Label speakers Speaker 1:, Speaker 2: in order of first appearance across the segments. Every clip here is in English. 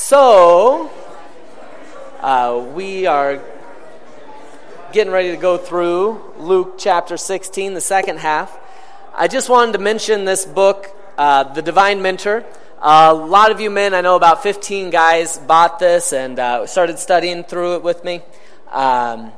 Speaker 1: So, we are getting ready to go through Luke chapter 16, the second half. I just wanted to mention this book, The Divine Mentor. A lot of you men, I know about 15 guys bought this and started studying through it with me. I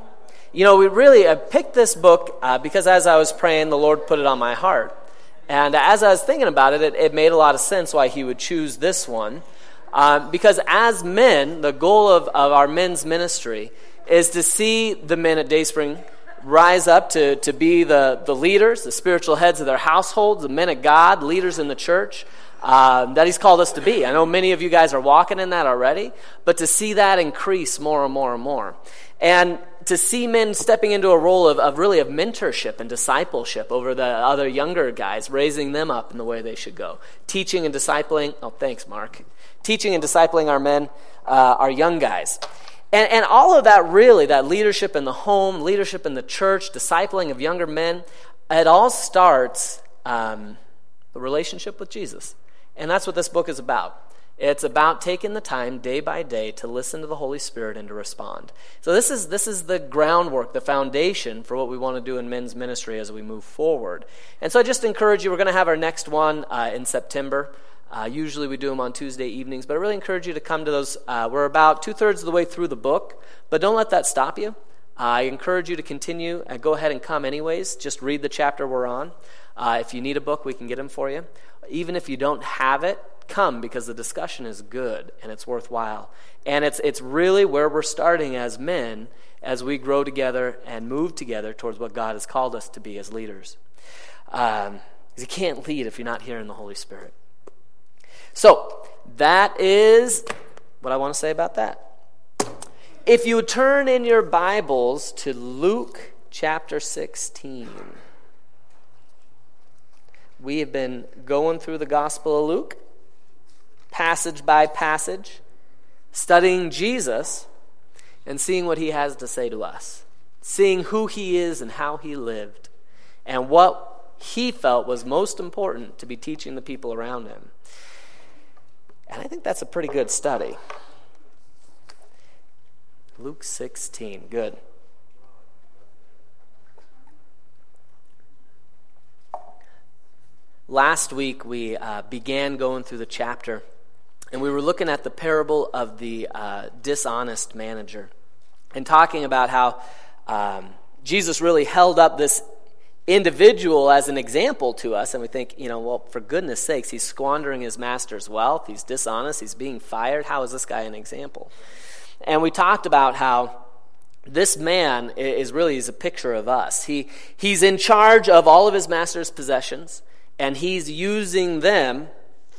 Speaker 1: picked this book because as I was praying, the Lord put it on my heart. And as I was thinking about it, it made a lot of sense why he would choose this one. Because as men, the goal of our men's ministry is to see the men at Dayspring rise up to be the leaders, the spiritual heads of their households, the men of God, leaders in the church that he's called us to be. I know many of you guys are walking in that already, but to see that increase more and more and more. And to see men stepping into a role of mentorship and discipleship over the other younger guys, raising them up in the way they should go. Teaching and discipling, thanks Mark. Teaching and discipling our men, our young guys. And all of that really, that leadership in the home, leadership in the church, discipling of younger men, it all starts the relationship with Jesus. And that's what this book is about. It's about taking the time day by day to listen to the Holy Spirit and to respond. So this is the groundwork, the foundation for what we want to do in men's ministry as we move forward. And so I just encourage you, we're going to have our next one in September. Usually we do them on Tuesday evenings, but I really encourage you to come to those. We're about 2/3 of the way through the book, but don't let that stop you. I encourage you to continue and go ahead and come anyways. Just read the chapter we're on. If you need a book, we can get them for you. Even if you don't have it, come because the discussion is good and it's worthwhile. And it's really where we're starting as men as we grow together and move together towards what God has called us to be as leaders. You can't lead if you're not hearing the Holy Spirit. So, that is what I want to say about that. If you would turn in your Bibles to Luke chapter 16. We have been going through the Gospel of Luke, passage by passage, studying Jesus and seeing what he has to say to us, seeing who he is and how he lived, and what he felt was most important to be teaching the people around him. And I think that's a pretty good study. Luke 16, good. Last week we began going through the chapter, and we were looking at the parable of the dishonest manager and talking about how Jesus really held up this individual as an example to us, and we think, for goodness sakes, he's squandering his master's wealth, he's dishonest, he's being fired. How is this guy an example? And we talked about how this man he's a picture of us. He's in charge of all of his master's possessions, and he's using them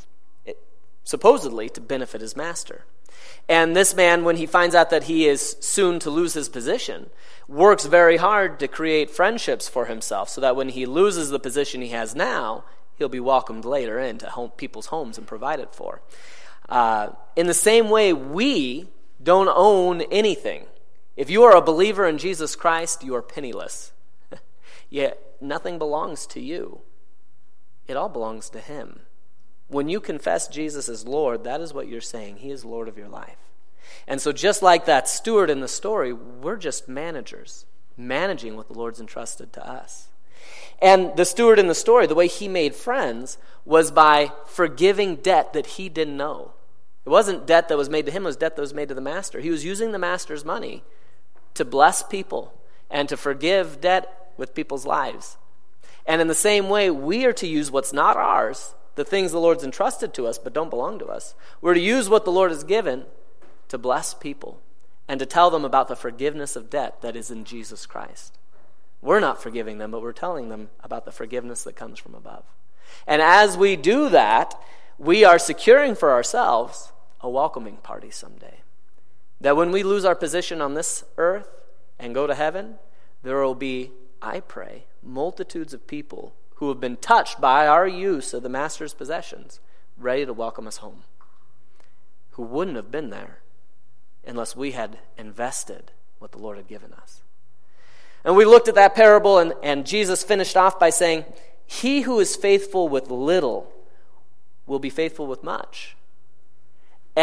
Speaker 1: supposedly to benefit his master. And this man, when he finds out that he is soon to lose his position, works very hard to create friendships for himself so that when he loses the position he has now, he'll be welcomed later into people's homes and provided for. In the same way, we don't own anything. If you are a believer in Jesus Christ, you are penniless. Yet nothing belongs to you. It all belongs to him. When you confess Jesus as Lord, that is what you're saying. He is Lord of your life. And so just like that steward in the story, we're just managers, managing what the Lord's entrusted to us. And the steward in the story, the way he made friends was by forgiving debt that he didn't know. It wasn't debt that was made to him, it was debt that was made to the master. He was using the master's money to bless people and to forgive debt with people's lives. And in the same way, we are to use what's not ours, the things the Lord's entrusted to us but don't belong to us. We're to use what the Lord has given to bless people and to tell them about the forgiveness of debt that is in Jesus Christ. We're not forgiving them, but we're telling them about the forgiveness that comes from above. And as we do that, we are securing for ourselves a welcoming party someday. That when we lose our position on this earth and go to heaven, there will be, I pray, multitudes of people who have been touched by our use of the master's possessions, ready to welcome us home, who wouldn't have been there unless we had invested what the Lord had given us. And we looked at that parable, and Jesus finished off by saying, he who is faithful with little will be faithful with much. And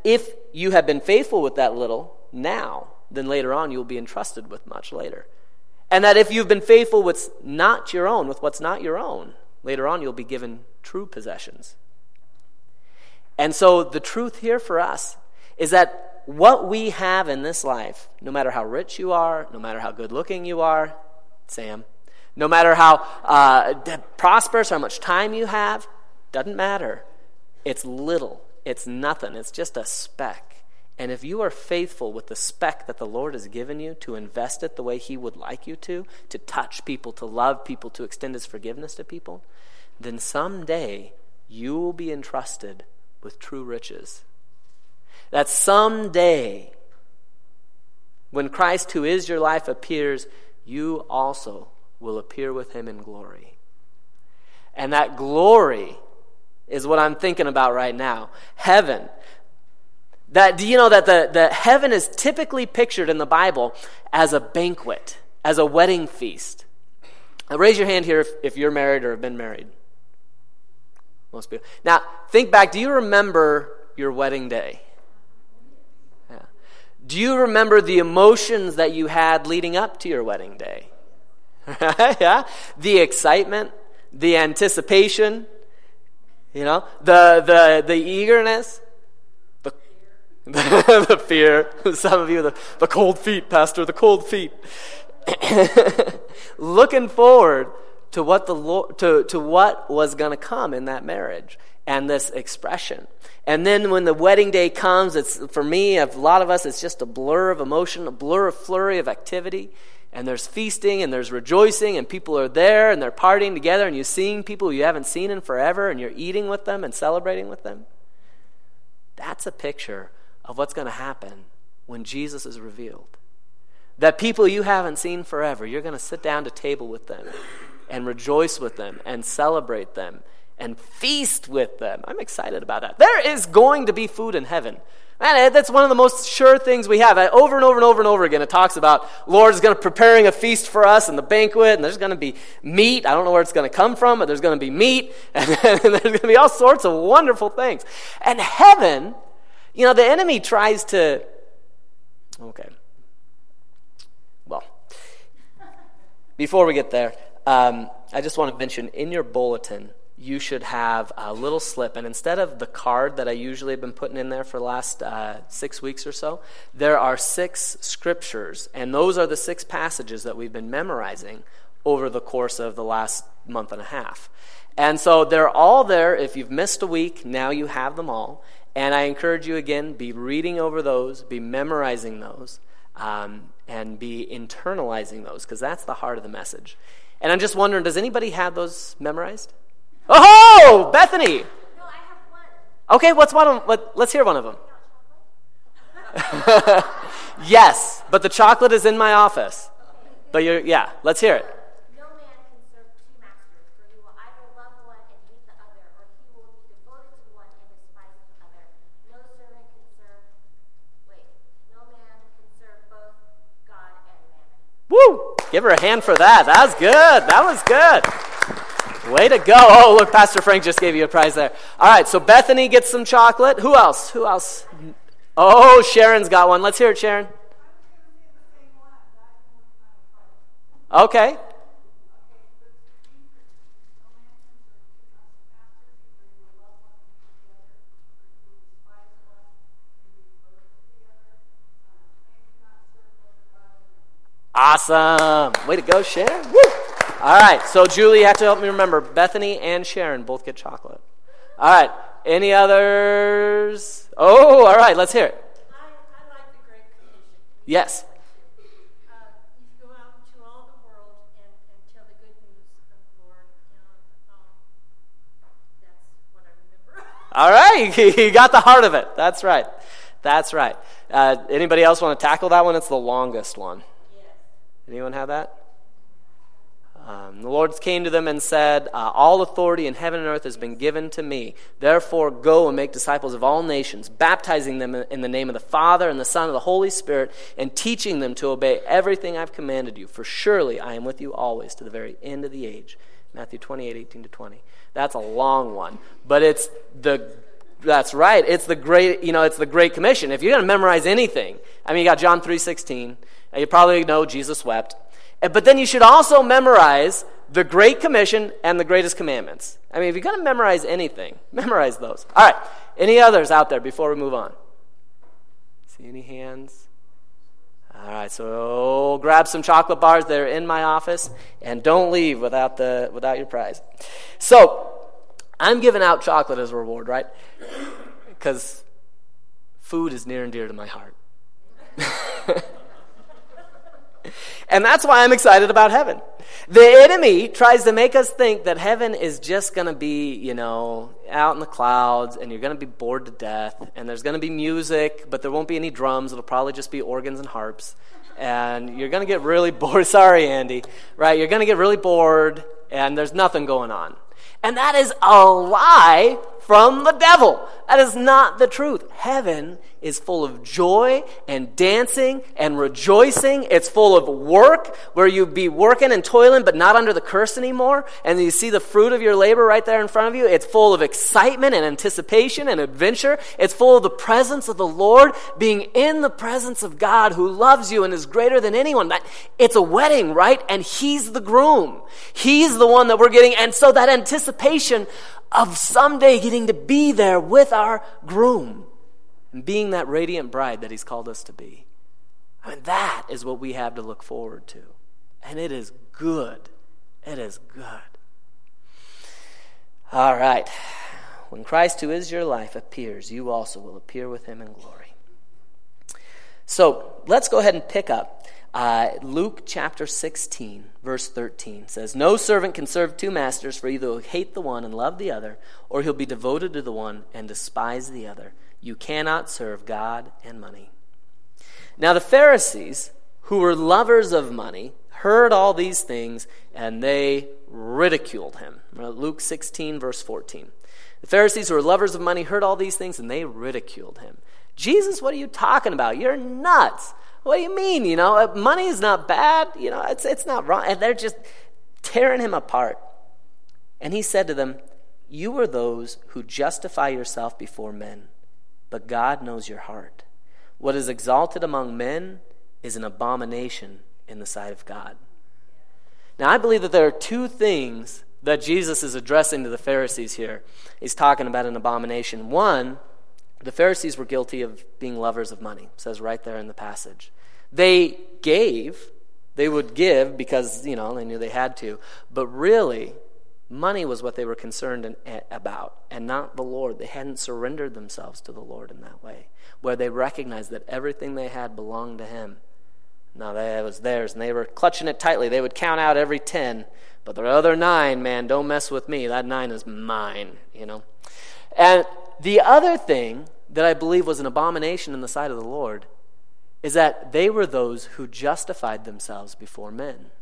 Speaker 1: if you have been faithful with that little now, then later on you'll be entrusted with much later. And that if you've been faithful with what's not your own, later on you'll be given true possessions. And so the truth here for us is that what we have in this life, no matter how rich you are, no matter how good looking you are, Sam, no matter how prosperous, how much time you have, doesn't matter. It's little. It's nothing. It's just a speck. And if you are faithful with the speck that the Lord has given you to invest it the way he would like you to touch people, to love people, to extend his forgiveness to people, then someday you will be entrusted with true riches. That someday, when Christ, who is your life, appears, you also will appear with him in glory. And that glory is what I'm thinking about right now. Heaven. Do you know that the heaven is typically pictured in the Bible as a banquet, as a wedding feast? Now, raise your hand here if you're married or have been married. Most people. Now, think back. Do you remember your wedding day? Yeah. Do you remember the emotions that you had leading up to your wedding day? Yeah. The excitement, the anticipation, the eagerness, the fear. Some of you, the cold feet, Pastor, the cold feet. Looking forward to what to what was going to come in that marriage and this expression. And then when the wedding day comes, it's, for me, a lot of us, it's just a blur of emotion, a flurry of activity. And there's feasting and there's rejoicing and people are there and they're partying together and you're seeing people you haven't seen in forever and you're eating with them and celebrating with them. That's a picture of what's going to happen when Jesus is revealed. That people you haven't seen forever, you're going to sit down to table with them and rejoice with them and celebrate them and feast with them. I'm excited about that. There is going to be food in heaven. Man, that's one of the most sure things we have. Over and over and over and over again, it talks about Lord is going to preparing a feast for us and the banquet, and there's going to be meat. I don't know where it's going to come from, but there's going to be meat, and there's going to be all sorts of wonderful things. And heaven, the enemy tries to... Okay. Well, before we get there, I just want to mention in your bulletin, you should have a little slip, and instead of the card that I usually have been putting in there for the last 6 weeks or so, there are 6 scriptures, and those are the 6 passages that we've been memorizing over the course of the last month and a half. And so they're all there. If you've missed a week, now you have them all, and I encourage you again, be reading over those, be memorizing those, and be internalizing those, because that's the heart of the message. And I'm just wondering, does anybody have those memorized? Oh, Bethany!
Speaker 2: No, I have one.
Speaker 1: Okay, what's one of them? Let's hear one of them. Yes, but the chocolate is in my office. But let's hear it.
Speaker 2: No man can serve 2 masters, for he will either love one and hate the other, or he will be devoted to one and despise the other. No man can serve both God and mammon.
Speaker 1: Woo! Give her a hand for that. That was good. That was good. Way to go. Oh, look, Pastor Frank just gave you a prize there. All right, so Bethany gets some chocolate. Who else? Oh, Sharon's got one. Let's hear it, Sharon. Okay. Awesome. Way to go, Sharon. Woo! All right, so Julie, you have to help me remember. Bethany and Sharon both get chocolate. All right, any others? Oh, all right, let's hear it.
Speaker 3: I like the Great Commission.
Speaker 1: Yes.
Speaker 3: You go out into all the world and tell the good news of the Lord. That's what I remember.
Speaker 1: All right, you got the heart of it. That's right. That's right. Anybody else want to tackle that one? It's the longest one.
Speaker 3: Yes.
Speaker 1: Anyone have that? The Lord came to them and said, all authority in heaven and earth has been given to me. Therefore, go and make disciples of all nations, baptizing them in the name of the Father and the Son and the Holy Spirit, and teaching them to obey everything I've commanded you. For surely I am with you always to the very end of the age. Matthew 28:18-20. That's a long one, but it's the That's right. It's the Great Commission. If you're going to memorize anything, I mean, you got John 3:16. You probably know Jesus wept. But then you should also memorize the Great Commission and the greatest commandments. I mean, if you're going to memorize anything, memorize those. All right. Any others out there before we move on? See any hands? All right. So grab some chocolate bars. They're in my office, and don't leave without your prize. So I'm giving out chocolate as a reward, right? Because food is near and dear to my heart. And that's why I'm excited about heaven. The enemy tries to make us think that heaven is just going to be, out in the clouds, and you're going to be bored to death, and there's going to be music, but there won't be any drums. It'll probably just be organs and harps, and you're going to get really bored. Sorry, Andy. Right? You're going to get really bored, and there's nothing going on. And that is a lie from the devil. That is not the truth. Heaven is full of joy and dancing and rejoicing. It's full of work where you be working and toiling but not under the curse anymore. And you see the fruit of your labor right there in front of you. It's full of excitement and anticipation and adventure. It's full of the presence of the Lord, being in the presence of God who loves you and is greater than anyone. It's a wedding, right? And He's the groom. He's the one that we're getting. And so that anticipation of someday getting to be there with our groom and being that radiant bride that He's called us to be. I mean, that is what we have to look forward to. And it is good. It is good. All right. When Christ, who is your life, appears, you also will appear with Him in glory. So let's go ahead and pick up Luke chapter 16, verse 13 says, "No servant can serve two masters, for either he'll hate the one and love the other, or he'll be devoted to the one and despise the other. You cannot serve God and money." Now the Pharisees, who were lovers of money, heard all these things, and they ridiculed Him. Luke 16, verse 14. The Pharisees, who were lovers of money, heard all these things, and they ridiculed Him. "Jesus, what are you talking about? You're nuts. What do you mean? Money is not bad. It's not wrong." And they're just tearing Him apart. And He said to them, "You are those who justify yourself before men, but God knows your heart. What is exalted among men is an abomination in the sight of God." Now, I believe that there are two things that Jesus is addressing to the Pharisees here. He's talking about an abomination. One, the Pharisees were guilty of being lovers of money. It says right there in the passage. They would give because, they knew they had to. But really, money was what they were concerned about and not the Lord. They hadn't surrendered themselves to the Lord in that way, where they recognized that everything they had belonged to Him. Now, that was theirs, and they were clutching it tightly. They would count out every 10, but the other 9, man, don't mess with me. That 9 is mine, And the other thing that I believe was an abomination in the sight of the Lord is that they were those who justified themselves before men.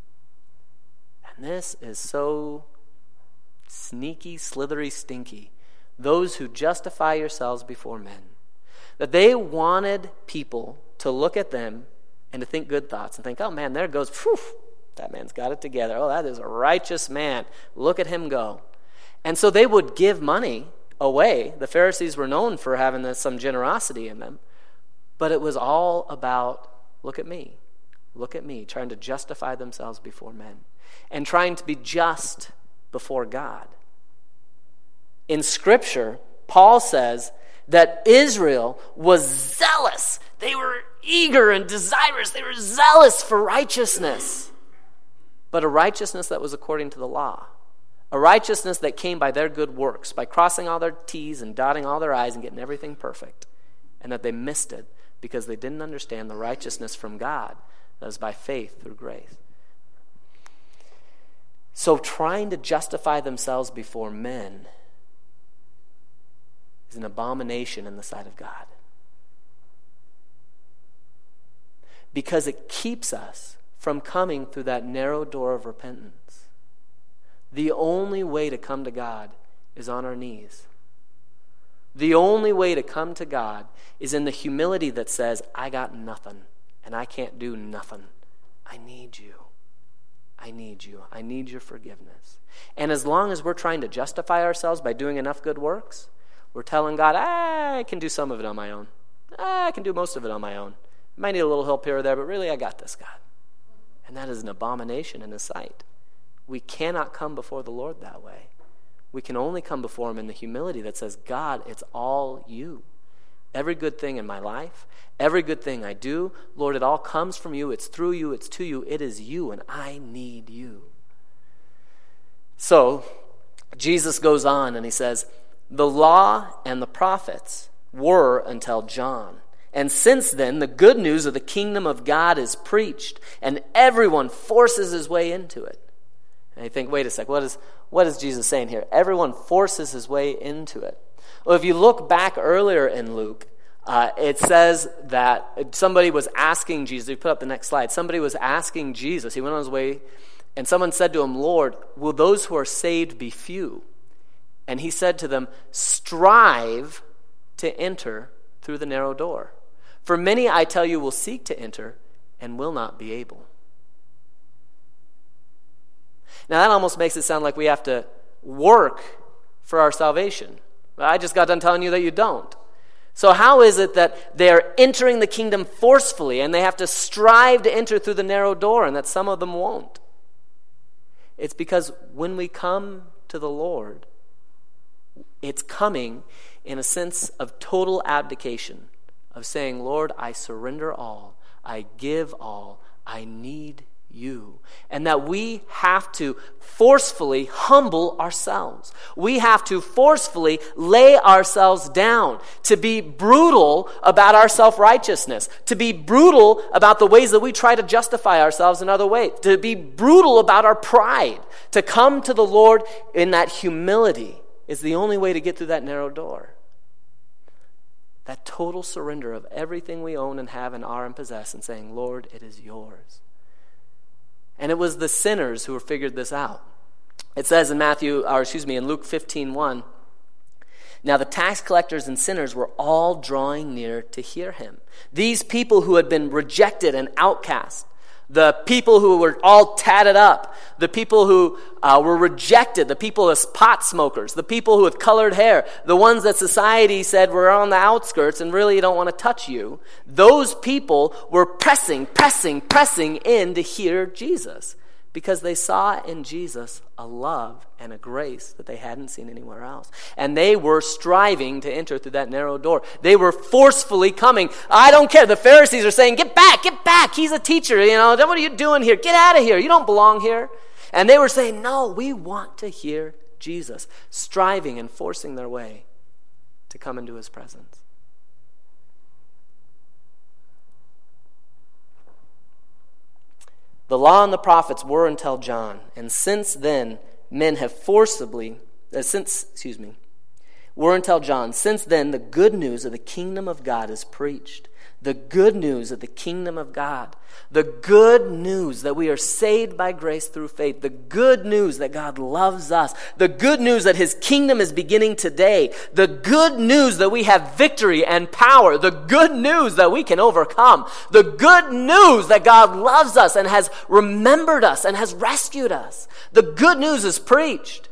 Speaker 1: And this is so sneaky, slithery, stinky. Those who justify yourselves before men. That they wanted people to look at them and to think good thoughts and think, "Oh man, there goes, phew, that man's got it together. Oh, that is a righteous man. Look at him go." And so they would give money away. The Pharisees were known for having some generosity in them. But it was all about, look at me, trying to justify themselves before men and trying to be just before God. In Scripture, Paul says that Israel was zealous. They were eager and desirous. They were zealous for righteousness. But a righteousness that was according to the law. A righteousness that came by their good works, by crossing all their T's and dotting all their I's and getting everything perfect. And that they missed it because they didn't understand the righteousness from God that is by faith through grace. So trying to justify themselves before men is an abomination in the sight of God. Because it keeps us from coming through that narrow door of repentance. The only way to come to God is on our knees. The only way to come to God is in the humility that says, "I got nothing, and I can't do nothing. I need you. I need you. I need your forgiveness." And as long as we're trying to justify ourselves by doing enough good works, We're telling God, I can do some of it on my own. I can do most of it on my own. Might need a little help here or there, but really I got this, God. And that is an abomination in His sight. We cannot come before the Lord that way. We can only come before Him in the humility that says, God, it's all you. Every good thing in my life, every good thing I do, Lord, it all comes from you. It's through you. It's to you. It is you, and I need you. So Jesus goes on and He says, the law and the prophets were until John. And since then, the good news of the kingdom of God is preached, and everyone forces his way into it. And you think, wait a sec, what is Jesus saying here? Everyone forces his way into it. Well, if you look back earlier in Luke, it says that somebody was asking Jesus. You put up the next slide. Somebody was asking Jesus. He went on his way, and someone said to him, Lord, will those who are saved be few? And he said to them, strive to enter through the narrow door. For many, I tell you, will seek to enter and will not be able. Now that almost makes it sound like we have to work for our salvation. I just got done telling you that you don't. So how is it that they're entering the kingdom forcefully and they have to strive to enter through the narrow door and that some of them won't? It's because when we come to the Lord, it's coming in a sense of total abdication, of saying, Lord, I surrender all, I give all, I need you. And that we have to forcefully humble ourselves. We have to forcefully lay ourselves down, to be brutal about our self-righteousness, to be brutal about the ways that we try to justify ourselves in other ways, to be brutal about our pride, to come to the Lord in that humility is the only way to get through that narrow door. That total surrender of everything we own and have and are and possess and saying, Lord, it is yours. And it was the sinners who figured this out. It says in Luke 15:1, now the tax collectors and sinners were all drawing near to hear him. These people who had been rejected and outcast, the people who were all tatted up, the people who were rejected, the people as pot smokers, the people who had colored hair, the ones that society said were on the outskirts and really don't want to touch you, those people were pressing in to hear Jesus because they saw in Jesus a love and a grace that they hadn't seen anywhere else. And they were striving to enter through that narrow door. They were forcefully coming. I don't care. The Pharisees are saying, get back. He's a teacher. What are you doing here? Get out of here. You don't belong here. And they were saying, no, we want to hear Jesus, striving and forcing their way to come into his presence. The law and the prophets were until John, and since then men have were until John. Since then the good news of the kingdom of God is preached. The good news of the kingdom of God. The good news that we are saved by grace through faith. The good news that God loves us. The good news that his kingdom is beginning today. The good news that we have victory and power. The good news that we can overcome. The good news that God loves us and has remembered us and has rescued us. The good news is preached.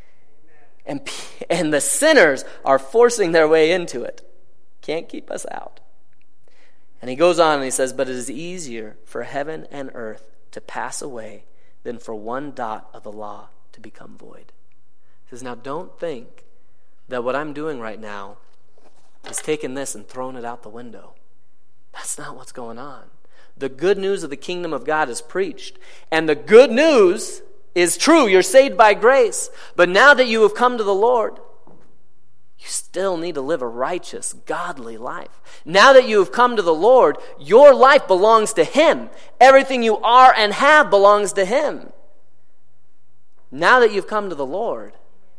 Speaker 1: And the sinners are forcing their way into it. Can't keep us out. And he goes on and he says, but it is easier for heaven and earth to pass away than for one dot of the law to become void. He says, now don't think that what I'm doing right now is taking this and throwing it out the window. That's not what's going on. The good news of the kingdom of God is preached. And the good news is true. You're saved by grace. But now that you have come to the Lord, you still need to live a righteous, godly life. Now that you have come to the Lord, your life belongs to him. Everything you are and have belongs to him. Now that you've come to the Lord,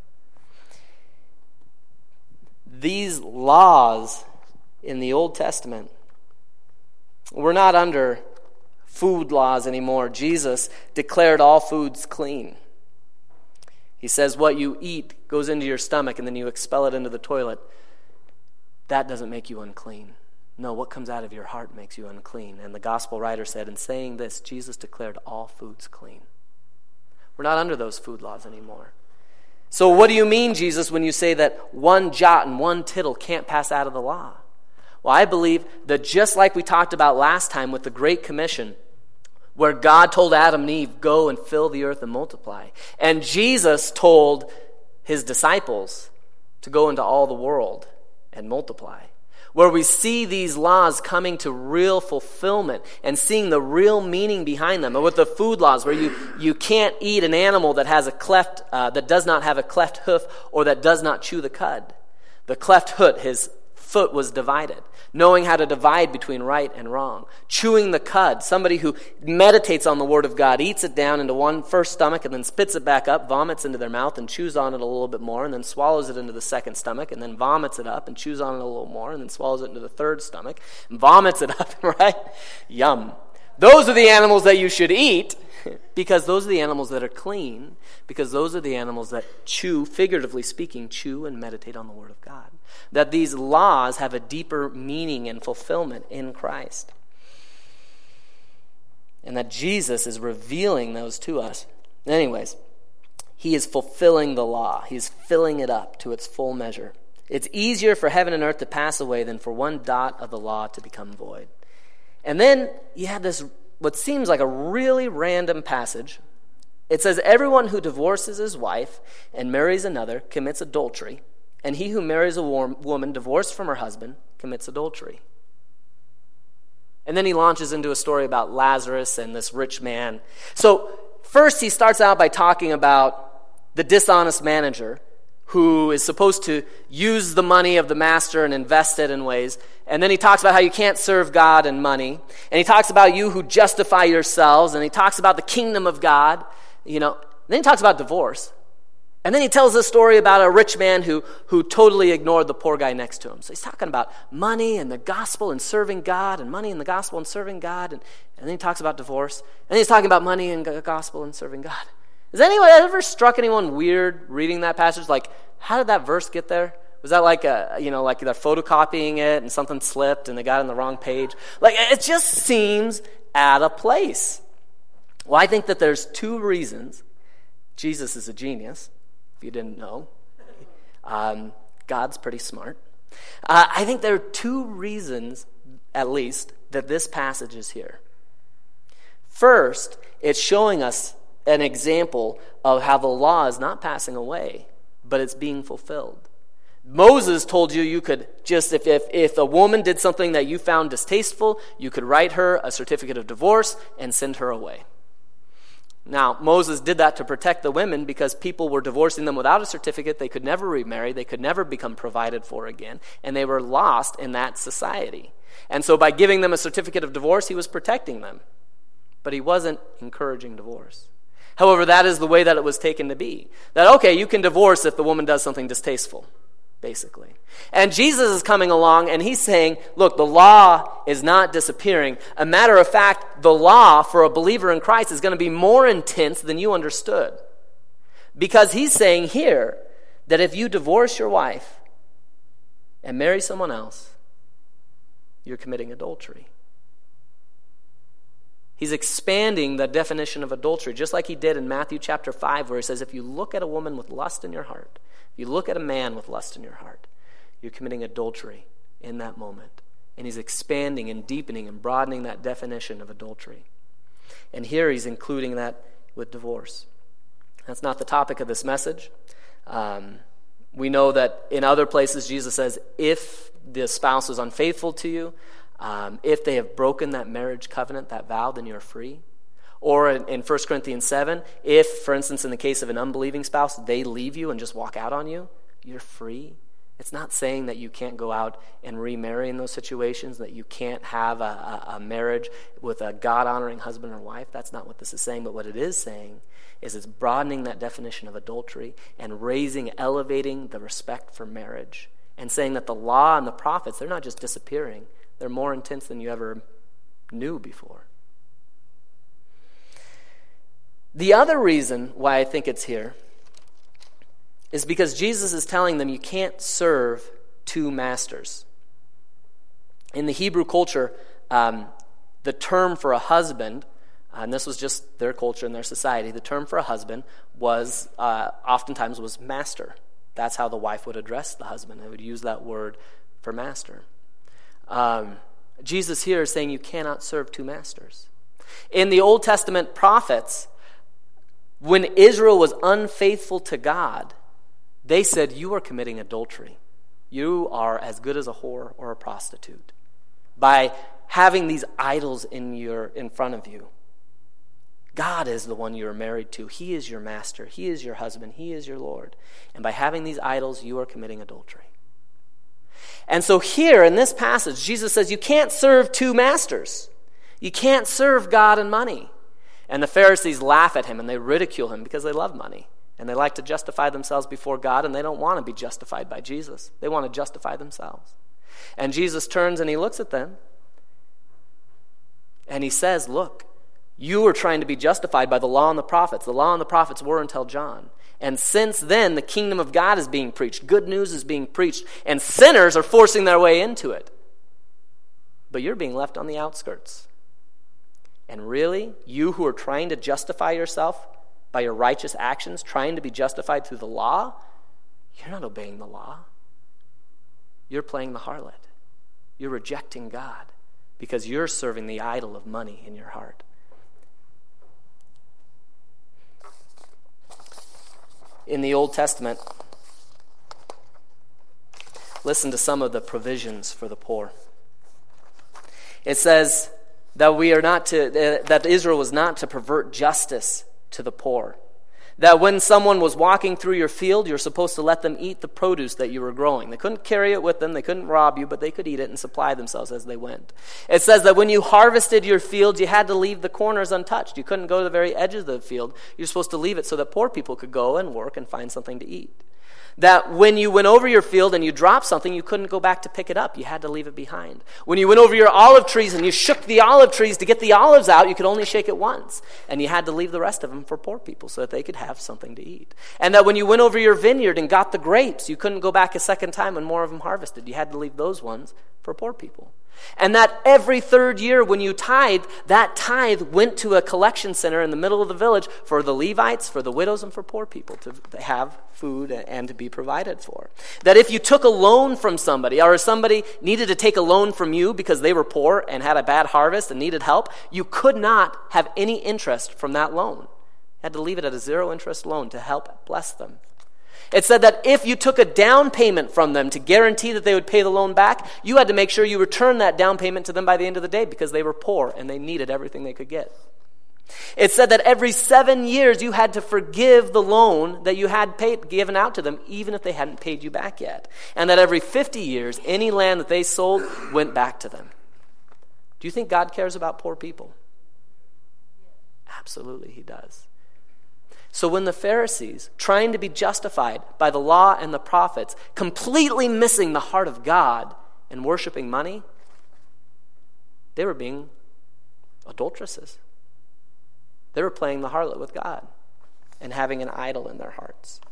Speaker 1: these laws in the Old Testament, we're not under food laws anymore. Jesus declared all foods clean. He says what you eat goes into your stomach and then you expel it into the toilet. That doesn't make you unclean. No, what comes out of your heart makes you unclean. And the gospel writer said, in saying this, Jesus declared all foods clean. We're not under those food laws anymore. So what do you mean, Jesus, when you say that one jot and one tittle can't pass out of the law? Well, I believe that just like we talked about last time with the Great Commission, where God told Adam and Eve, go and fill the earth and multiply. And Jesus told his disciples to go into all the world and multiply. Where we see these laws coming to real fulfillment and seeing the real meaning behind them. And with the food laws, where you can't eat an animal that has a cleft, that does not have a cleft hoof or that does not chew the cud. The cleft foot, his foot was divided. Knowing how to divide between right and wrong. Chewing the cud, somebody who meditates on the Word of God, eats it down into one first stomach and then spits it back up, vomits into their mouth and chews on it a little bit more, and then swallows it into the second stomach, and then vomits it up and chews on it a little more, and then swallows it into the third stomach, and vomits it up, right? Yum. Those are the animals that you should eat, because those are the animals that are clean, because those are the animals that chew, figuratively speaking, chew and meditate on the Word of God. That these laws have a deeper meaning and fulfillment in Christ. And that Jesus is revealing those to us. Anyways, he is fulfilling the law. He is filling it up to its full measure. It's easier for heaven and earth to pass away than for one dot of the law to become void. And then you have this, what seems like a really random passage. It says, everyone who divorces his wife and marries another commits adultery. And he who marries a woman divorced from her husband commits adultery. And then he launches into a story about Lazarus and this rich man. So first he starts out by talking about the dishonest manager who is supposed to use the money of the master and invest it in ways. And then he talks about how you can't serve God and money. And he talks about you who justify yourselves. And he talks about the kingdom of God. And then he talks about divorce. And then he tells a story about a rich man who totally ignored the poor guy next to him. So he's talking about money and the gospel and serving God, and money and the gospel and serving God. And then he talks about divorce. And then he's talking about money and the gospel and serving God. Has anyone ever struck anyone weird reading that passage? Like, how did that verse get there? Was that like like they're photocopying it and something slipped and they got on the wrong page? Like, it just seems out of place. Well, I think that there's two reasons. Jesus is a genius. If you didn't know, God's pretty smart. I think there are two reasons, at least, that this passage is here. First, it's showing us an example of how the law is not passing away, but it's being fulfilled. Moses told you could just, if a woman did something that you found distasteful, you could write her a certificate of divorce and send her away. Now, Moses did that to protect the women because people were divorcing them without a certificate. They could never remarry. They could never become provided for again. And they were lost in that society. And so by giving them a certificate of divorce, he was protecting them. But he wasn't encouraging divorce. However, that is the way that it was taken to be. That, okay, you can divorce if the woman does something distasteful, basically. And Jesus is coming along and he's saying, look, the law is not disappearing. A matter of fact, the law for a believer in Christ is going to be more intense than you understood. Because he's saying here that if you divorce your wife and marry someone else, you're committing adultery. He's expanding the definition of adultery, just like he did in Matthew chapter 5, where he says, if you look at a woman with lust in your heart, if you look at a man with lust in your heart, you're committing adultery in that moment. And he's expanding and deepening and broadening that definition of adultery. And here he's including that with divorce. That's not the topic of this message. We know that in other places Jesus says, if the spouse is unfaithful to you, if they have broken that marriage covenant, that vow, then you're free. Or in 1 Corinthians 7, if, for instance, in the case of an unbelieving spouse, they leave you and just walk out on you, you're free. It's not saying that you can't go out and remarry in those situations, that you can't have a marriage with a God-honoring husband or wife. That's not what this is saying. But what it is saying is it's broadening that definition of adultery and elevating the respect for marriage. And saying that the law and the prophets, they're not just disappearing. They're more intense than you ever knew before. The other reason why I think it's here is because Jesus is telling them you can't serve two masters. In the Hebrew culture, the term for a husband And this was just their culture and their society. The term for a husband was oftentimes was master. That's how the wife would address the husband. They would use that word for master. Jesus here is saying you cannot serve two masters. In the Old Testament prophets, when Israel was unfaithful to God, they said, you are committing adultery. You are as good as a whore or a prostitute by having these idols in front of you. God is the one you are married to. He is your master. He is your husband. He is your Lord. And by having these idols, you are committing adultery. And so here in this passage, Jesus says you can't serve two masters. You can't serve God and money. And the Pharisees laugh at him and they ridicule him because they love money. And they like to justify themselves before God, and they don't want to be justified by Jesus. They want to justify themselves. And Jesus turns and he looks at them and he says, look, you are trying to be justified by the law and the prophets. The law and the prophets were until John. And since then, the kingdom of God is being preached. Good news is being preached. And sinners are forcing their way into it. But you're being left on the outskirts. And really, you who are trying to justify yourself by your righteous actions, trying to be justified through the law, you're not obeying the law. You're playing the harlot. You're rejecting God because you're serving the idol of money in your heart. In the Old Testament, listen to some of the provisions for the poor. It says that that Israel was not to pervert justice to the poor. That when someone was walking through your field, you're supposed to let them eat the produce that you were growing. They couldn't carry it with them, they couldn't rob you, but they could eat it and supply themselves as they went. It says that when you harvested your fields, you had to leave the corners untouched. You couldn't go to the very edges of the field. You're supposed to leave it so that poor people could go and work and find something to eat. That when you went over your field and you dropped something, you couldn't go back to pick it up. You had to leave it behind. When you went over your olive trees and you shook the olive trees to get the olives out, you could only shake it once. And you had to leave the rest of them for poor people so that they could have something to eat. And that when you went over your vineyard and got the grapes, you couldn't go back a second time when more of them harvested. You had to leave those ones for poor people. And that every third year when you tithe, that tithe went to a collection center in the middle of the village for the Levites, for the widows, and for poor people to have food and to be provided for. That if you took a loan from somebody, or somebody needed to take a loan from you because they were poor and had a bad harvest and needed help, you could not have any interest from that loan. You had to leave it at a zero interest loan to help bless them. It said that if you took a down payment from them to guarantee that they would pay the loan back, you had to make sure you returned that down payment to them by the end of the day because they were poor and they needed everything they could get. It said that every 7 years you had to forgive the loan that you had given out to them, even if they hadn't paid you back yet. And that every 50 years, any land that they sold went back to them. Do you think God cares about poor people? Absolutely, he does. So when the Pharisees, trying to be justified by the law and the prophets, completely missing the heart of God and worshiping money, they were being adulteresses. They were playing the harlot with God and having an idol in their hearts.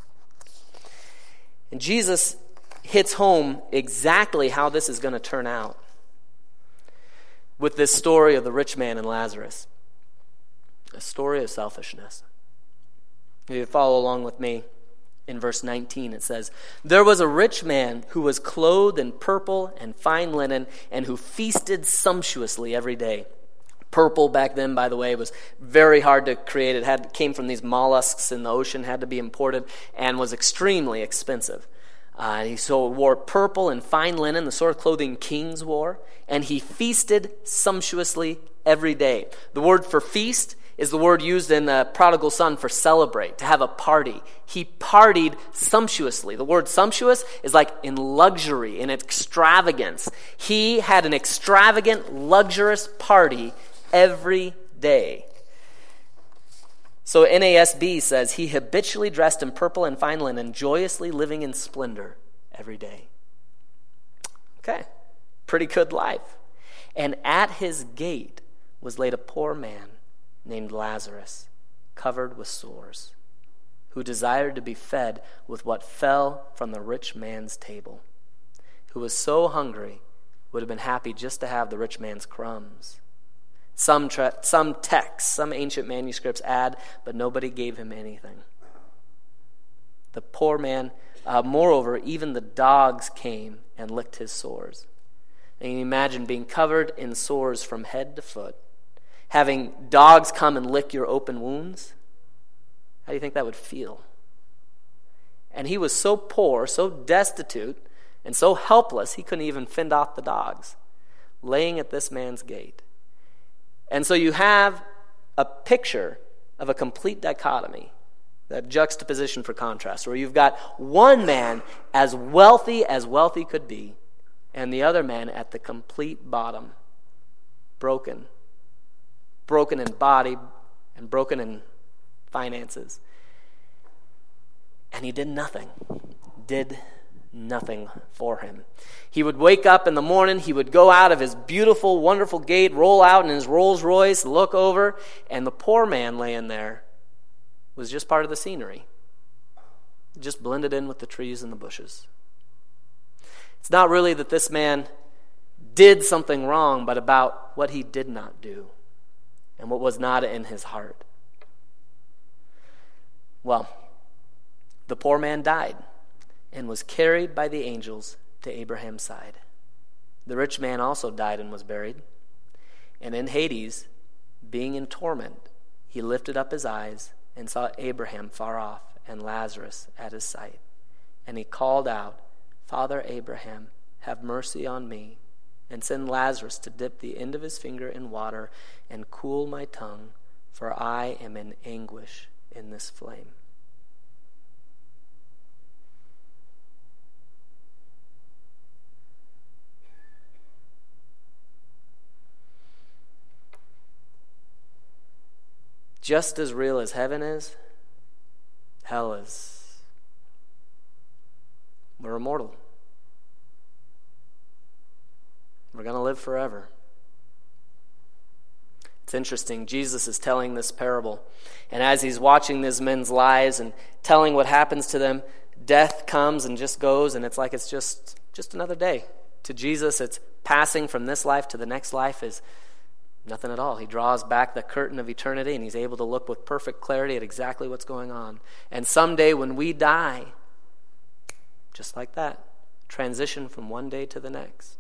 Speaker 1: And Jesus hits home exactly how this is going to turn out with this story of the rich man and Lazarus. A story of selfishness. If you follow along with me, in verse 19 it says, "There was a rich man who was clothed in purple and fine linen and who feasted sumptuously every day." Purple back then, by the way, was very hard to create. It came from these mollusks in the ocean, had to be imported, and was extremely expensive. He wore purple and fine linen, the sort of clothing kings wore, and he feasted sumptuously every day. The word for feast is the word used in the prodigal son for celebrate, to have a party. He partied sumptuously. The word sumptuous is like in luxury, in extravagance. He had an extravagant, luxurious party every day. So NASB says, he habitually dressed in purple and fine linen, joyously living in splendor every day. Okay, pretty good life. And at his gate was laid a poor man named Lazarus, covered with sores, who desired to be fed with what fell from the rich man's table, who was so hungry would have been happy just to have the rich man's crumbs. Some texts, some ancient manuscripts add, but nobody gave him anything. The poor man, moreover, even the dogs came and licked his sores. And you can imagine being covered in sores from head to foot, having dogs come and lick your open wounds. How do you think that would feel? And he was so poor, so destitute, and so helpless, he couldn't even fend off the dogs, laying at this man's gate. And so you have a picture of a complete dichotomy, that juxtaposition for contrast, where you've got one man as wealthy could be, and the other man at the complete bottom, broken in body and broken in finances. And he did nothing for him. He would wake up in the morning, he would go out of his beautiful, wonderful gate, roll out in his Rolls Royce, look over, and the poor man laying there was just part of the scenery. Just blended in with the trees and the bushes. It's not really that this man did something wrong, but about what he did not do and what was not in his heart. Well, the poor man died and was carried by the angels to Abraham's side. The rich man also died and was buried. And in Hades, being in torment, he lifted up his eyes and saw Abraham far off and Lazarus at his side. And he called out, Father Abraham, have mercy on me, and send Lazarus to dip the end of his finger in water and cool my tongue, for I am in anguish in this flame. Just as real as heaven is, hell is. We're immortal. We're going to live forever. It's interesting. Jesus is telling this parable. And as he's watching these men's lives and telling what happens to them, death comes and just goes, and it's like it's just another day. To Jesus, it's passing from this life to the next life is nothing at all. He draws back the curtain of eternity, and he's able to look with perfect clarity at exactly what's going on. And someday when we die, just like that, transition from one day to the next.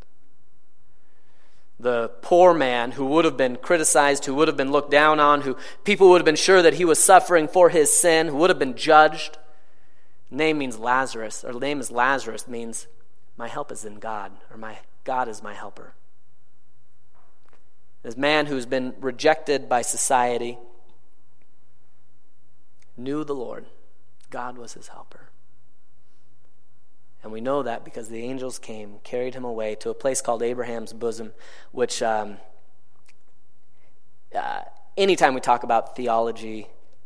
Speaker 1: The poor man who would have been criticized, who would have been looked down on, who people would have been sure that he was suffering for his sin, who would have been judged. Name is Lazarus means my help is in God, or my God is my helper. This man who's been rejected by society knew the Lord. God was his helper. And we know that because the angels came, carried him away to a place called Abraham's bosom, which anytime we talk about theology,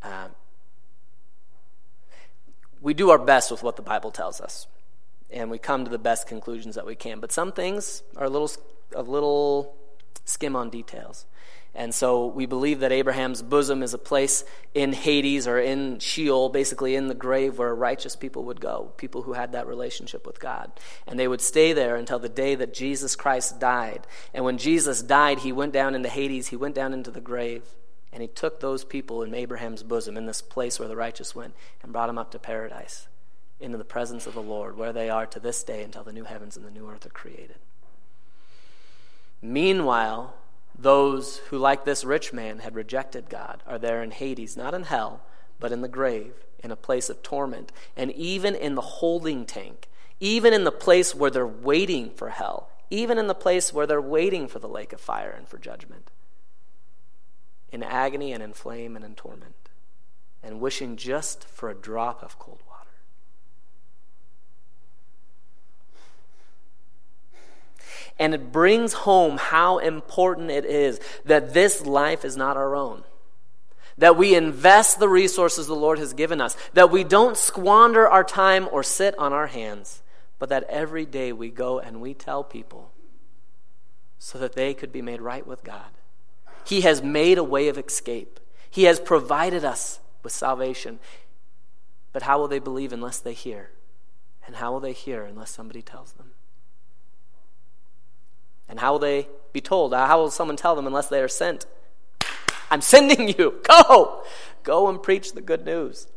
Speaker 1: we do our best with what the Bible tells us. And we come to the best conclusions that we can. But some things are a little skim on details. And so we believe that Abraham's bosom is a place in Hades or in Sheol, basically in the grave where righteous people would go, people who had that relationship with God. And they would stay there until the day that Jesus Christ died. And when Jesus died, he went down into Hades, he went down into the grave, and he took those people in Abraham's bosom, in this place where the righteous went, and brought them up to paradise, into the presence of the Lord, where they are to this day until the new heavens and the new earth are created. Meanwhile, those who, like this rich man, had rejected God are there in Hades, not in hell, but in the grave, in a place of torment, and even in the holding tank, even in the place where they're waiting for hell, even in the place where they're waiting for the lake of fire and for judgment, in agony and in flame and in torment, and wishing just for a drop of cold water. And it brings home how important it is that this life is not our own. That we invest the resources the Lord has given us. That we don't squander our time or sit on our hands. But that every day we go and we tell people so that they could be made right with God. He has made a way of escape. He has provided us with salvation. But how will they believe unless they hear? And how will they hear unless somebody tells them? And how will they be told? How will someone tell them unless they are sent? I'm sending you. Go. Go and preach the good news.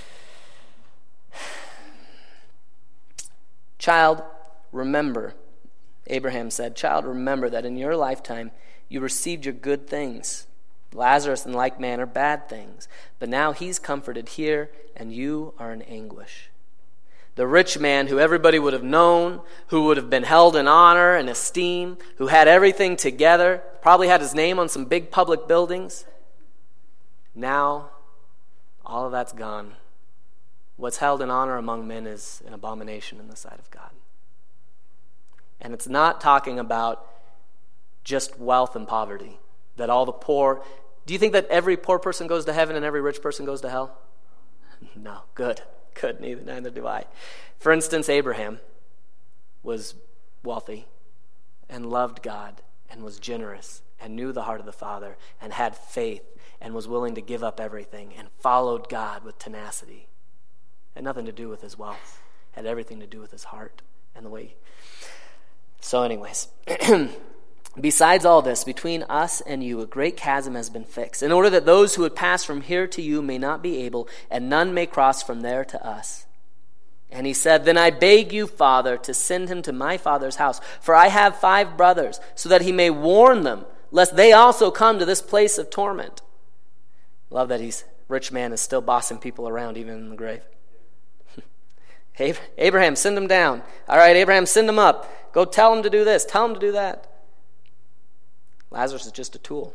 Speaker 1: Child, remember, Abraham said, child, remember that in your lifetime you received your good things. Lazarus in like manner bad things. But now he's comforted here, and you are in anguish. The rich man who everybody would have known, who would have been held in honor and esteem, who had everything together, probably had his name on some big public buildings. Now, all of that's gone. What's held in honor among men is an abomination in the sight of God. And it's not talking about just wealth and poverty, that all the poor... Do you think that every poor person goes to heaven and every rich person goes to hell? No, good. Neither do I. For instance, Abraham was wealthy and loved God and was generous and knew the heart of the Father and had faith and was willing to give up everything and followed God with tenacity. Had nothing to do with his wealth. Had everything to do with his heart and the way. So anyways, besides all this, between us and you, a great chasm has been fixed, in order that those who would pass from here to you may not be able, and none may cross from there to us. And he said, then I beg you, Father, to send him to my father's house, for I have 5 brothers, so that he may warn them, lest they also come to this place of torment. Love that he's rich man is still bossing people around even in the grave. Abraham, send him down. All right, Abraham, send him up. Go tell him to do this. Tell him to do that. Lazarus is just a tool.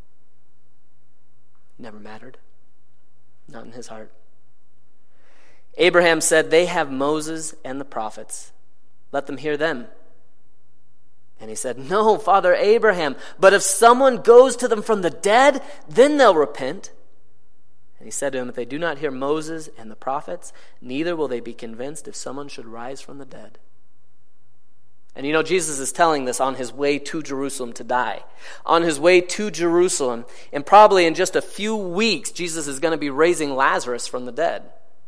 Speaker 1: Never mattered. Not in his heart. Abraham said, they have Moses and the prophets. Let them hear them. And he said, no, Father Abraham, but if someone goes to them from the dead, then they'll repent. And he said to him, if they do not hear Moses and the prophets, neither will they be convinced if someone should rise from the dead. And you know, Jesus is telling this on his way to Jerusalem to die. On his way to Jerusalem, and probably in just a few weeks, Jesus is going to be raising Lazarus from the dead.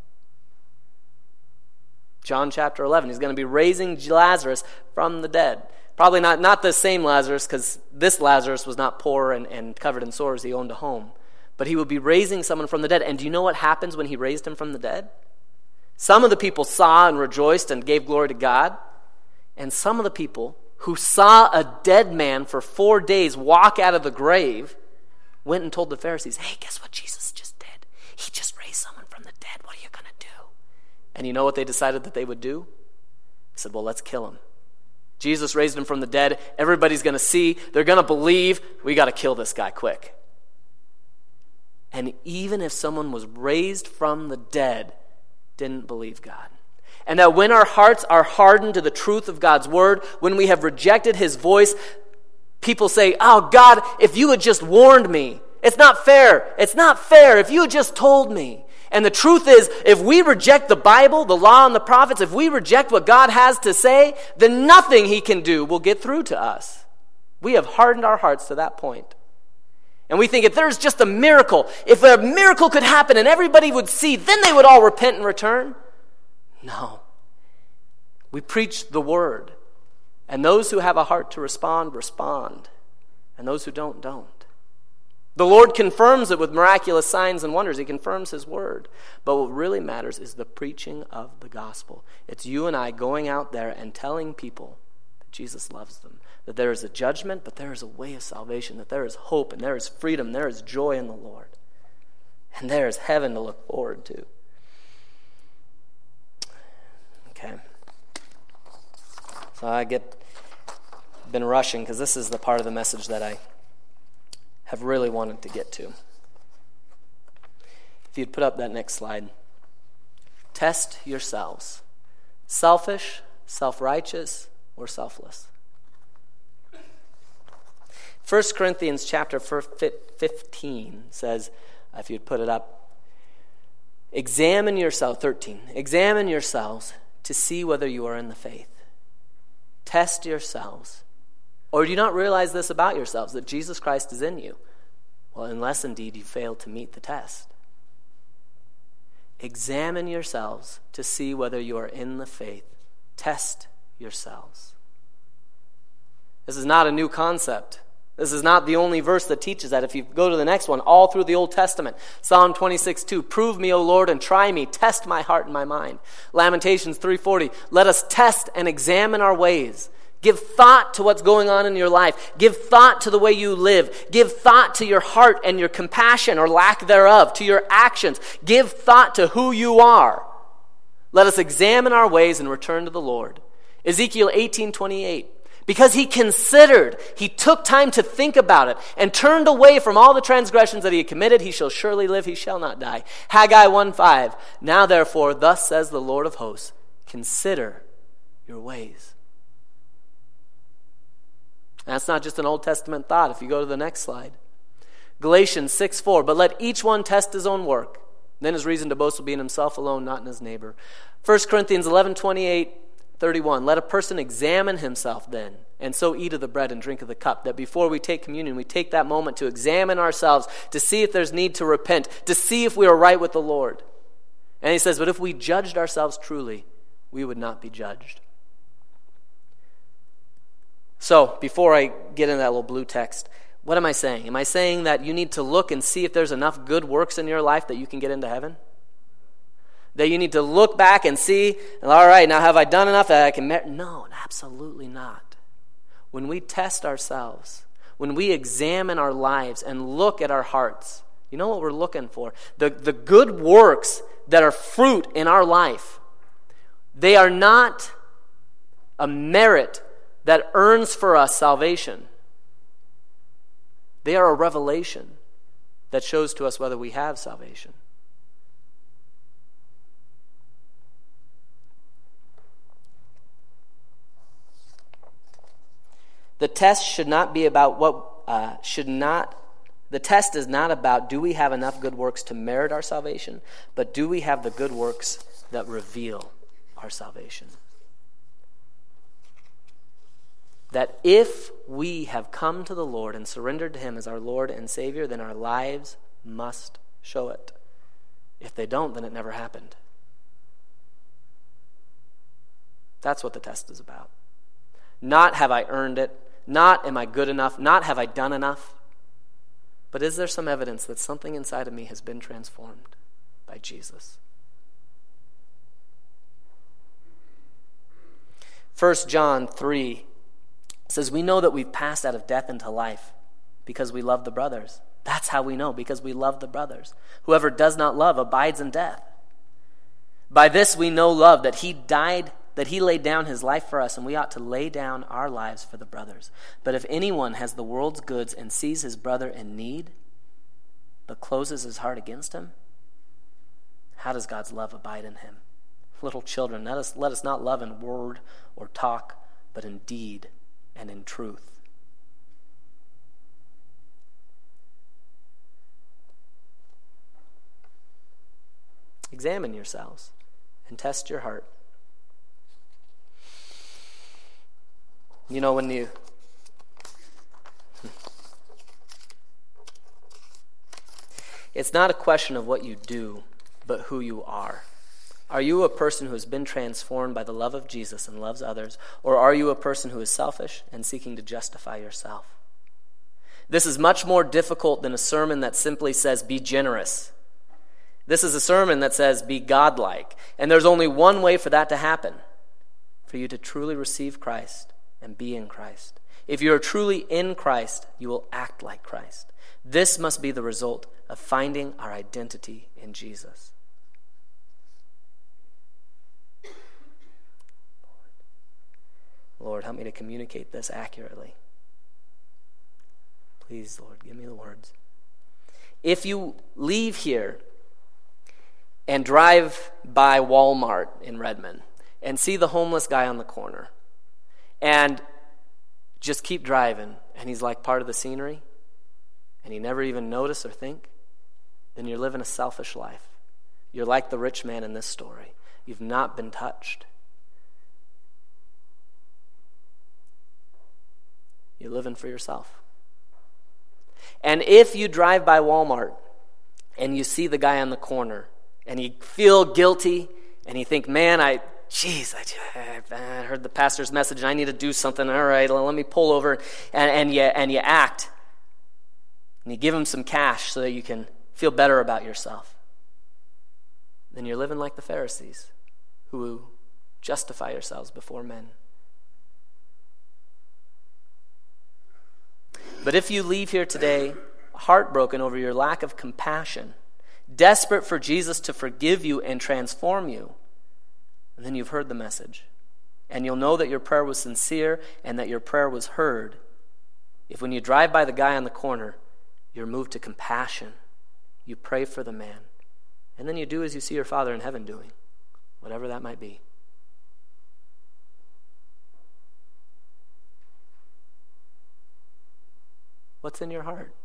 Speaker 1: John chapter 11, he's going to be raising Lazarus from the dead. Probably not the same Lazarus, because this Lazarus was not poor and covered in sores. He owned a home. But he will be raising someone from the dead. And do you know what happens when he raised him from the dead? Some of the people saw and rejoiced and gave glory to God. And some of the people who saw a dead man for 4 days walk out of the grave went and told the Pharisees, hey, guess what Jesus just did? He just raised someone from the dead. What are you going to do? And you know what they decided that they would do? They said, well, let's kill him. Jesus raised him from the dead. Everybody's going to see. They're going to believe. We got to kill this guy quick. And even if someone was raised from the dead, didn't believe God. And that when our hearts are hardened to the truth of God's word, when we have rejected his voice, people say, oh God, if you had just warned me. It's not fair. It's not fair if you had just told me. And the truth is, if we reject the Bible, the law and the prophets, if we reject what God has to say, then nothing he can do will get through to us. We have hardened our hearts to that point. And we think if there's just a miracle, if a miracle could happen and everybody would see, then they would all repent and return. No. We preach the word. And those who have a heart to respond, respond. And those who don't, don't. The Lord confirms it with miraculous signs and wonders. He confirms his word. But what really matters is the preaching of the gospel. It's you and I going out there and telling people that Jesus loves them. That there is a judgment, but there is a way of salvation. That there is hope and there is freedom. There is joy in the Lord. And there is heaven to look forward to. Okay. So been rushing because this is the part of the message that I have really wanted to get to. If you'd put up that next slide. Test yourselves. Selfish, self-righteous, or selfless. 1 Corinthians chapter 15 says, if you'd put it up, examine yourself, 13, examine yourselves to see whether you are in the faith. Test yourselves. Or do you not realize this about yourselves, that Jesus Christ is in you? Well, unless indeed you fail to meet the test. Examine yourselves to see whether you are in the faith. Test yourselves. This is not a new concept. This is not the only verse that teaches that. If you go to the next one, all through the Old Testament, Psalm 26:2, prove me, O Lord, and try me, test my heart and my mind. Lamentations 3:40, let us test and examine our ways. Give thought to what's going on in your life. Give thought to the way you live. Give thought to your heart and your compassion or lack thereof, to your actions. Give thought to who you are. Let us examine our ways and return to the Lord. Ezekiel 18:28. Because he considered, he took time to think about it and turned away from all the transgressions that he had committed, he shall surely live, he shall not die. Haggai 1:5. Now therefore, thus says the Lord of hosts, consider your ways. And that's not just an Old Testament thought. If you go to the next slide. Galatians 6:4. But let each one test his own work. Then his reason to boast will be in himself alone, not in his neighbor. 1 Corinthians 11:28-31. Let a person examine himself then, and so eat of the bread and drink of the cup, that before we take communion, we take that moment to examine ourselves, to see if there's need to repent, to see if we are right with the Lord. And he says, but if we judged ourselves truly, we would not be judged. So, before I get into that little blue text, what am I saying? Am I saying that you need to look and see if there's enough good works in your life that you can get into heaven? That you need to look back and see, all right, now have I done enough that I can merit? No, absolutely not. When we test ourselves, when we examine our lives and look at our hearts, you know what we're looking for? The good works that are fruit in our life, they are not a merit that earns for us salvation. They are a revelation that shows to us whether we have salvation. The test should not be about the test is not about do we have enough good works to merit our salvation, but do we have the good works that reveal our salvation? That if we have come to the Lord and surrendered to him as our Lord and Savior, then our lives must show it. If they don't, then it never happened. That's what the test is about. Not have I earned it, not am I good enough, not have I done enough, but is there some evidence that something inside of me has been transformed by Jesus? 1 John 3 says, we know that we've passed out of death into life because we love the brothers. That's how we know, because we love the brothers. Whoever does not love abides in death. By this we know love, that he laid down his life for us, and we ought to lay down our lives for the brothers. But if anyone has the world's goods and sees his brother in need, but closes his heart against him, how does God's love abide in him? Little children, let us not love in word or talk, but in deed and in truth. Examine yourselves and test your heart. You know, when you it's not a question of what you do, but who you are. Are you a person who has been transformed by the love of Jesus and loves others, or are you a person who is selfish and seeking to justify yourself? This is much more difficult than a sermon that simply says, be generous. This is a sermon that says, be godlike. And there's only one way for that to happen, for you to truly receive Christ and be in Christ. If you are truly in Christ, you will act like Christ. This must be the result of finding our identity in Jesus. Lord, help me to communicate this accurately. Please, Lord, give me the words. If you leave here and drive by Walmart in Redmond and see the homeless guy on the corner and just keep driving and he's like part of the scenery and you never even notice or think, then you're living a selfish life. You're like the rich man in this story. You've not been touched. You're living for yourself. And if you drive by Walmart and you see the guy on the corner and you feel guilty and you think, man, I geez, I heard the pastor's message and I need to do something. All right, let me pull over, and you act. And you give him some cash so that you can feel better about yourself. Then you're living like the Pharisees, who justify yourselves before men. But if you leave here today heartbroken over your lack of compassion, desperate for Jesus to forgive you and transform you, and then you've heard the message. And you'll know that your prayer was sincere and that your prayer was heard if when you drive by the guy on the corner, you're moved to compassion. You pray for the man. And then you do as you see your Father in heaven doing, whatever that might be. What's in your heart?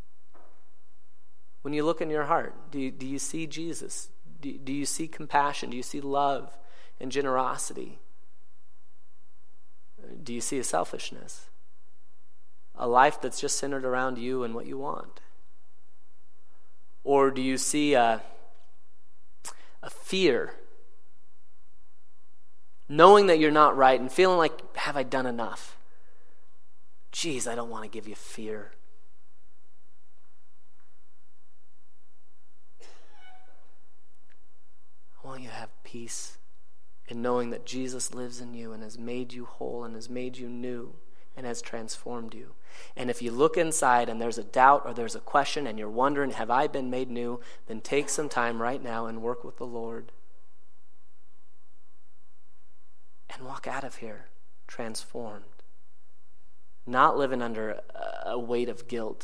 Speaker 1: When you look in your heart, do you see Jesus? Do you see compassion? Do you see love and generosity? Do you see a selfishness? A life that's just centered around you and what you want? Or do you see a fear, knowing that you're not right and feeling like, have I done enough? Geez, I don't want to give you fear. I want you to have peace in knowing that Jesus lives in you and has made you whole and has made you new and has transformed you. And if you look inside and there's a doubt or there's a question and you're wondering, have I been made new? Then take some time right now and work with the Lord. And walk out of here transformed. Not living under a weight of guilt,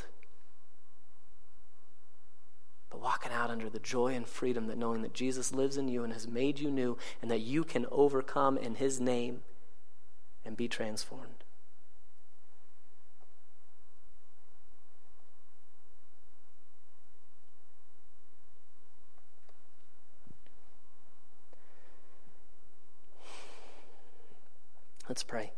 Speaker 1: but walking out under the joy and freedom that knowing that Jesus lives in you and has made you new and that you can overcome in his name and be transformed. Let's pray.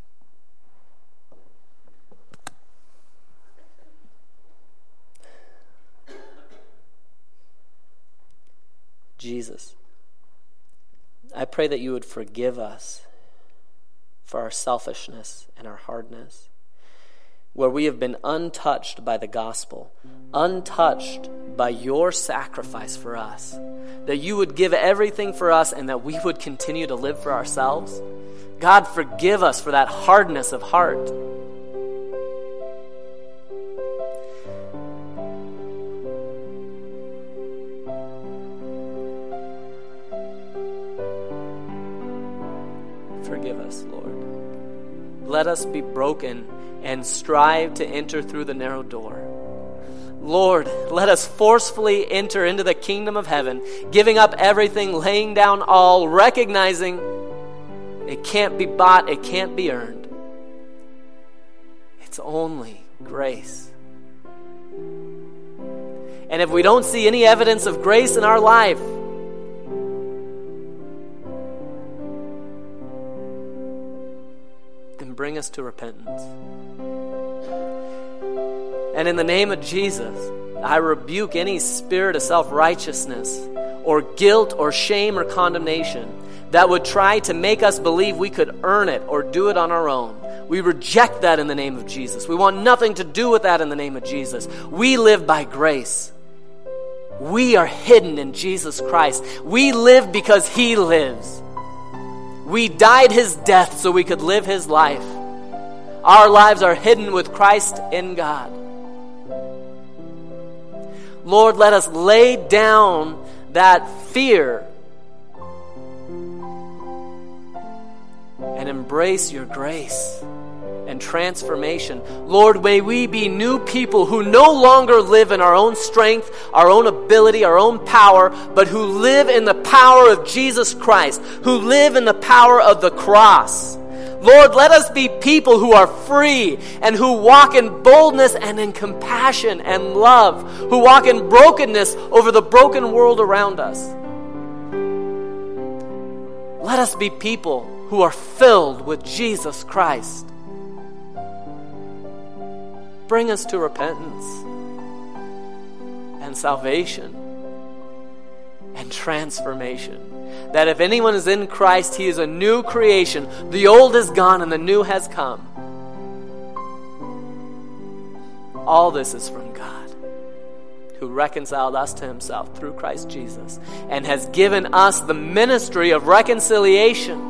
Speaker 1: Jesus, I pray that you would forgive us for our selfishness and our hardness, where we have been untouched by the gospel, untouched by your sacrifice for us, that you would give everything for us and that we would continue to live for ourselves. God, forgive us for that hardness of heart. Forgive us, Lord. Let us be broken and strive to enter through the narrow door. Lord, let us forcefully enter into the kingdom of heaven, giving up everything, laying down all, recognizing it can't be bought, it can't be earned. It's only grace. And if we don't see any evidence of grace in our life, then bring us to repentance. And in the name of Jesus, I rebuke any spirit of self-righteousness or guilt or shame or condemnation that would try to make us believe we could earn it or do it on our own. We reject that in the name of Jesus. We want nothing to do with that in the name of Jesus. We live by grace. We are hidden in Jesus Christ. We live because he lives. We died his death so we could live his life. Our lives are hidden with Christ in God. Lord, let us lay down that fear and embrace your grace and transformation. Lord, may we be new people who no longer live in our own strength, our own ability, our own power, but who live in the power of Jesus Christ, who live in the power of the cross. Lord, let us be people who are free and who walk in boldness and in compassion and love, who walk in brokenness over the broken world around us. Let us be people who are filled with Jesus Christ. Bring us to repentance and salvation and transformation. that if anyone is in Christ, he is a new creation. The old is gone and the new has come. All this is from God, who reconciled us to himself through Christ Jesus and has given us the ministry of reconciliation,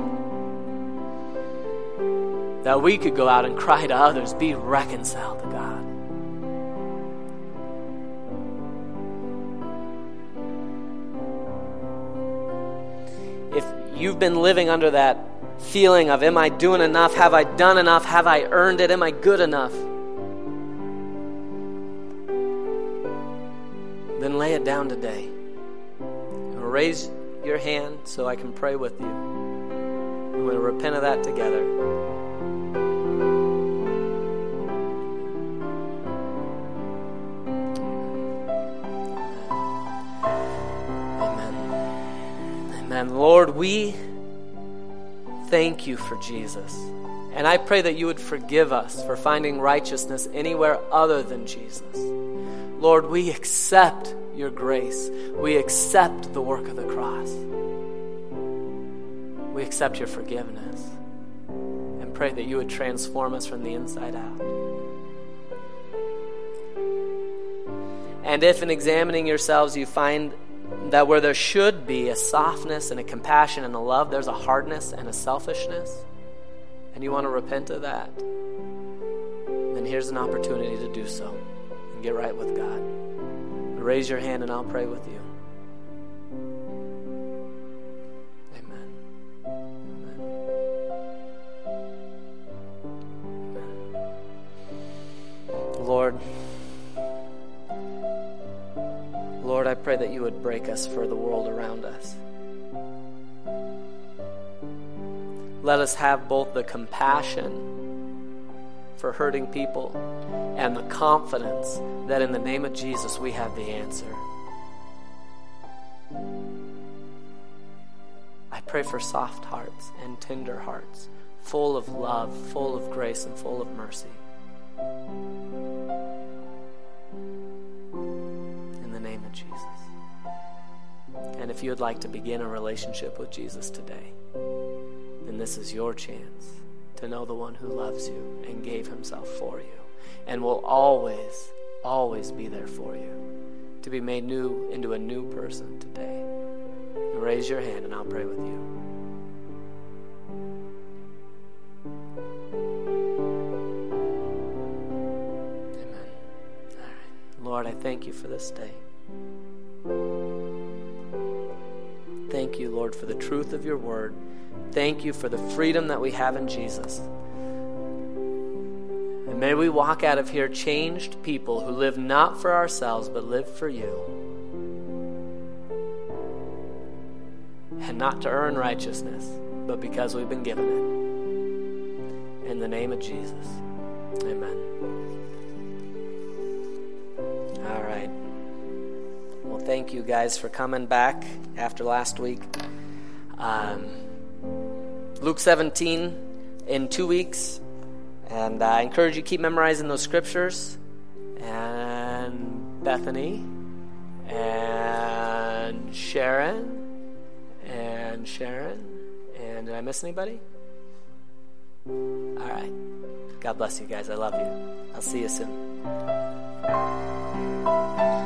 Speaker 1: that we could go out and cry to others, be reconciled to God. If you've been living under that feeling of, am I doing enough? Have I done enough? Have I earned it? Am I good enough? Then lay it down today. Raise your hand so I can pray with you. I'm going to repent of that together. Amen. Lord, we thank you for Jesus. And I pray that you would forgive us for finding righteousness anywhere other than Jesus. Lord, we accept your grace. We accept the work of the cross. We accept your forgiveness and pray that you would transform us from the inside out. And if in examining yourselves you find that where there should be a softness and a compassion and a love, there's a hardness and a selfishness, and you want to repent of that, then here's an opportunity to do so and get right with God. Raise your hand and I'll pray with you. Amen. Amen. Amen. Lord, I pray that you would break us for the world around us. Let us have both the compassion for hurting people and the confidence that in the name of Jesus we have the answer. I pray for soft hearts and tender hearts, full of love, full of grace, and full of mercy. In the name of Jesus. And if you would like to begin a relationship with Jesus today, then this is your chance to know the one who loves you and gave himself for you and will always, always be there for you to be made new into a new person today. Raise your hand and I'll pray with you. Amen. All right. Lord, I thank you for this day. Thank you, Lord, for the truth of your word. Thank you for the freedom that we have in Jesus. And may we walk out of here changed people who live not for ourselves, but live for you. And not to earn righteousness, but because we've been given it. In the name of Jesus. Amen. All right. Well, thank you guys for coming back after last week. Luke 17 in 2 weeks. And I encourage you to keep memorizing those scriptures. And Bethany. And Sharon. And did I miss anybody? All right. God bless you guys. I love you. I'll see you soon.